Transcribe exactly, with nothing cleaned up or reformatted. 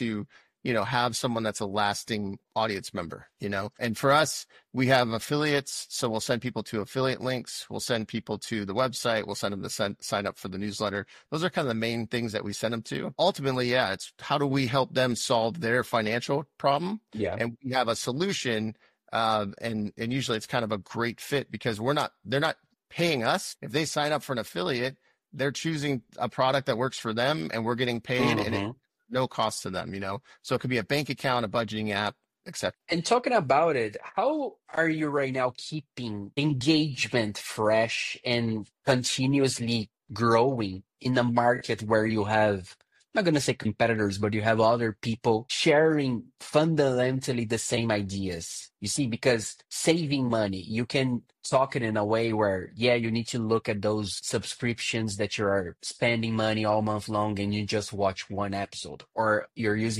to, you know, have someone that's a lasting audience member, you know? And for us, we have affiliates. So we'll send people to affiliate links. We'll send people to the website. We'll send them to send, sign up for the newsletter. Those are kind of the main things that we send them to. Ultimately, yeah, it's how do we help them solve their financial problem? Yeah. And we have a solution. Uh, and, and usually it's kind of a great fit because we're not, they're not paying us. If they sign up for an affiliate, they're choosing a product that works for them and we're getting paid Mm-hmm. and it, no cost to them, you know? So it could be a bank account, a budgeting app, et cetera. And talking about it, how are you right now keeping engagement fresh and continuously growing in a market where you have, I'm not going to say competitors, but you have other people sharing fundamentally the same ideas? You see, because saving money, you can talk it in a way where, yeah, you need to look at those subscriptions that you are spending money all month long and you just watch one episode, or you're using